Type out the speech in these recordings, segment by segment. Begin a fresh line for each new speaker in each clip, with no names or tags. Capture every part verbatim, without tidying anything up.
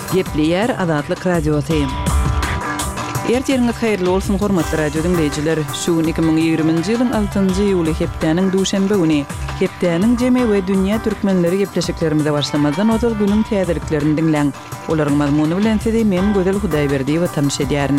Gepleyer Azatlyk Radiosu. Ertirňiz haýyrly bolsun hormatly radio dinleýijiler. Şu iki bin ýygrimiňji ýylyň altynjy ýuly hepdeniň duşanbe güni hepdeniň jeme we dünýä türkmenleri gepleşiklerimize başlamadan otuz günüň täzeliklerini dinleň. Olaryň mazmuny bilen sizi men Gözel Hudaýberdiýew tanış edýärin.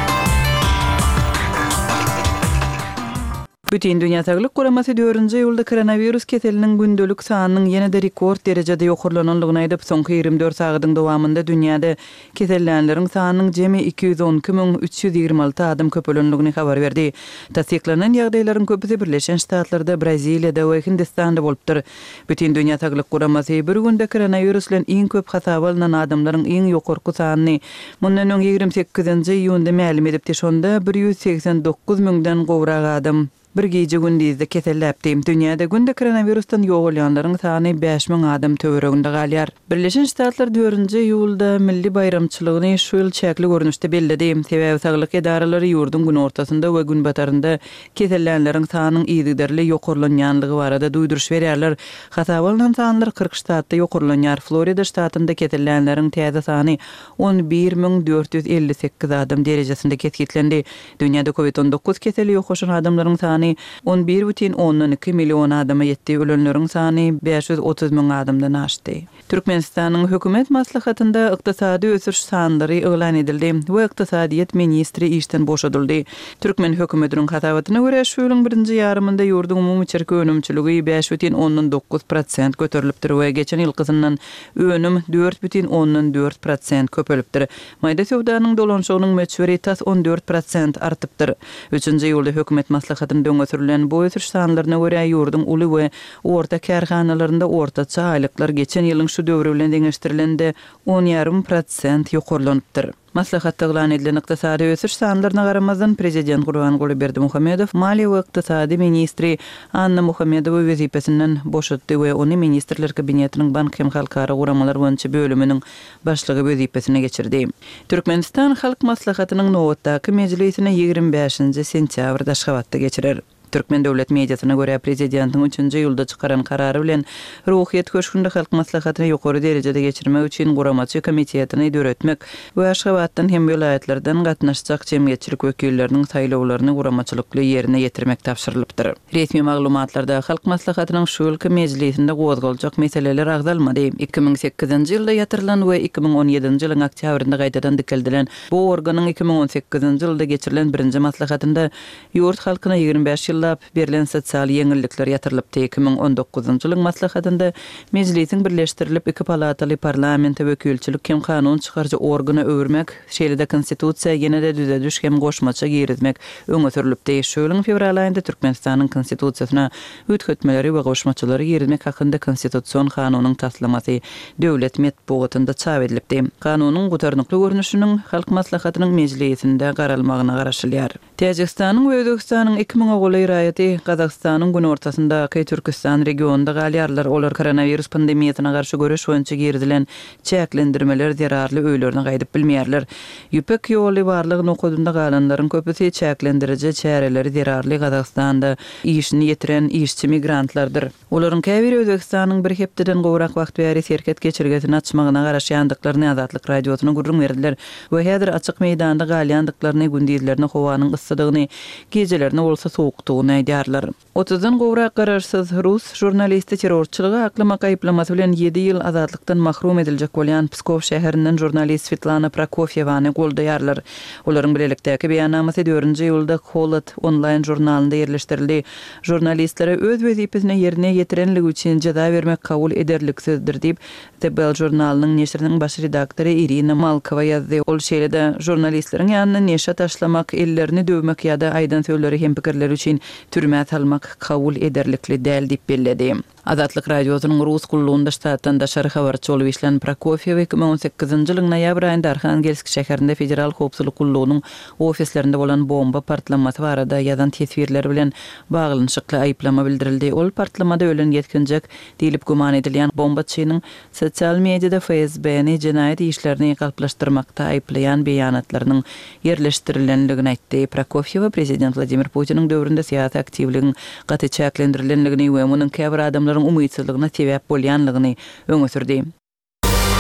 Bütün Dünya Sağlık Guramasy dördünji ýylda koronavirus keseliniň gündelik sanynyň ýene-de rekord derejede ýokurlananlygyny aýdyp, soňky ýygrimi dört sagatyň dowamında dünýäde kesellenlerin sanynyň jemi iki ýüz on iki miň üç ýüz ýygrimi alty adam köpelenligini habar berdi. Tasdiklanan ýagdaýlaryň köpüsi Birleşen Ştatlarda, Braziliýada we Hindistanda bolupdyr. Bütün Dünya Sağlyk Guramasy bir günde koronavirus bilen iň köp hasaba alynan adamlaryň iň ýokurky sanyny mundan öň ýygrimi sekizinji iýunda ma'lum edipdi. Şonda bir ýüz seksen dokuz miňden gowrak adam bir gece gündizde keselläpdi. Dünýäde günde koronavirusdan ýoğulýanlaryň sany beş miň adam töwereginde galýar. Birleşen Ştatlar dördünji ýylda milli bayramçylygyny şu ýyl çäkli görnüşde belledi. Sebäbi saglyk edaralary ýurdun gün ortasynda we gün batarynda kesellenlerin sanynyň ýygyderli ýokurlanýanlygy barada duýduruş berýärler. Hasaba alynan sanlar kırk ştatda ýokurlanýar. Florida ştatynda kesellenlerin täze sany on bir miň dört ýüz elli sekiz adam derejesinde keskitlendi. Dünýäde covid on dokuz keseli ýokuşan adamlaryň sany on bir бүтүн ондон iki million adama ýetdi. Ölenleriň sany beş ýüz otuz miň adamdan aşdy. Türkmenistanyň hökümet maslahatynda ykdysady ösüş sanlary elan edildi we ykdysadyýet ministri işden boşadyldy. Türkmen hökümetiniň hatawatyna görä şu ýylyň birinji ýarymynda ýurdun umumy çerki önümçiligi beş бүтүn ондон dokuz prosent göterilipdir we geçen ýylkysynyň önüm dört бүтүn ондон dört prosent köpelipdir. Maýda sowdanyň dolanşygynyň meçhuri tas on dört prosent artypdyr. üçünji ýylda hökümet maslahatynda ötürülen bu ötürüş sanlaryna görä ýurdun uly we orta kärhanalarynda ortaça aýlyklar geçen ýylyň şu döwri bilen deňeşdirilende on ýa ýym prosent ýokurlanypdyr. Maslahatda elan edilen ykdysady ösüş sanlaryna garamazdan Prezident Gurbanguly Berdimuhammedow Maliýe we ykdysady ministri Anna Muhammedowy wezipesinden boşatdy we ony ministrler kabinetiniň bank hem halkara guramalar boýunça bölüminiň başlygy wezipesine geçirdi. Türkmenistan Halk Maslahatynyň nowatdaky mejlisine ýygrimi beşinji sentýabrda Aşgabatda geçirer. Türkmen döwlet mediasyna görä prezidentiň üçünji ýylda çykaran karary bilen ruhyat köşkünde halk maslahatyny ýokary derejede geçirmek üçin guramaçy komitetini döretmek we Aşgabatdan hem vilayetlerden gatnaşjak jemgyýetçilik wekilleriniň saýlawlaryny guramaçylykly ýerine ýetirmek tapşyrylypdyr. Resmi maglumatlarda halk maslahatynyň şu ýylky mejlisinde gozgaljak meseleler agdalmady. iki bin sekizinji ýylda ýatyrylan we iki bin on ýedinji ýylyň oktýabrynda gaýtadan dikildilen bu organyň iki bin on sekizinji ýylda geçirilen birinji maslahatynda ýurt halkyna ýygrimi beş ýyl berilen sosial ýeňillikler ýatyrylypdy. iki bin on dokuzunji ýylyň maslahatynda mejlisiň birleşdirilip iki palataly parlamenta wekilçilik hem kanun çykarjy organa öwürmek, şeýle-de konstitusiýa ýene-de düzediş hem goşmaça girizmek öňe sürilipdi. Şu ýylyň fevral aýynda Türkmenistanyň konstitusiýasyna üýtgetmeleri we goşmaçylary girizmek hakynda konstitusiýon kanunyň taslamasy döwlet medeniýetinde çap edilipdi. Kanunyň gutarnykly görnüşiniň halk maslahatynyň mejlisinde garalmagyna garaşylýar. Täjikistanyň we Özbekistanyň iki bin oguly raýaty Gazagstanyň gün ortasynda Kay Türkistan regionunda galýarlar. Olar koronavirus pandemiýasyna garşy görüş boýunça girdilen çäklendirmeler zerarly öýlerini gaýdyp bilmeýärler. Ýüpek ýoly barlygyny okudunda galanlaryň köpüsi çäklendiriji çäreleri zerarly Gazagstanda işini ýetiren işçi migrantlardyr. Olaryň käbiri Özbekistanyň bir hepdeden gowrak wagt bäri serket geçirgesini açmagyna garaşy ýandyklaryny Azatlyk radiosyna gurrun berdiler we häzir açyk meýdanda galýandyklaryny gündizlerini howanyň yssydygyny, gejelerini bolsa soğuktuğunu aýdýarlar. otuzdan gowrak gararsız Rus jurnalisti terrorçylygy aklamak aýplamasy bilen ýedi ýyl azatlykdan mahrum ediljek bolýan Pskov şäherinden jurnalist Svetlana Prokofyewany goldaýarlar. Olaryň bilelikdäki beýannamasy dördünji ýylda Holat online jurnalynda ýerleşdirildi. Jurnalistlere öz wezipesini ýerine ýetirenligi üçin jaza bermek kabul ederliksizdir diýip The Bell jurnalanyň neşriniň baş redaktory Irina Malkova ýazdy. Ol şeýle-de jurnalistleriň ýanyna neşe taşlamak, ellerini döwmek ýa-da aýdan söýleri hem pikirler üçin türmä salmak kabul ederlikli däl diýip belledi. Azatlyk radiosynyň Rus gullugynda ştatdan daşary habarçy bolup işlen Prokofiew iki bin on sekizinji ýylyň noýabr aýynda Arhangelsk şäherinde federal howpsuzlyk gullugynyň ofislerinde bolan bomba partlamasy barada ýazan tesbirler bilen baglanyşykly aýplama bildirildi. Ol partlamada ölen ýetkinjek diýilip guman edilýän bombaçynyň sosial mediada F S B-ni jenaýat işlerini galplaşdyrmakda aýplaýan beýanatlarynyň ýerleşdirilenligini aýtdy. Prokofiew prezident Vladimir Putin'in döwründe siyasi aktivligin gaty çäklendirilgenligini we munyň käbir adamlaryň umytsyzlygyna sebäp bolýanlygyny öňe sürdi.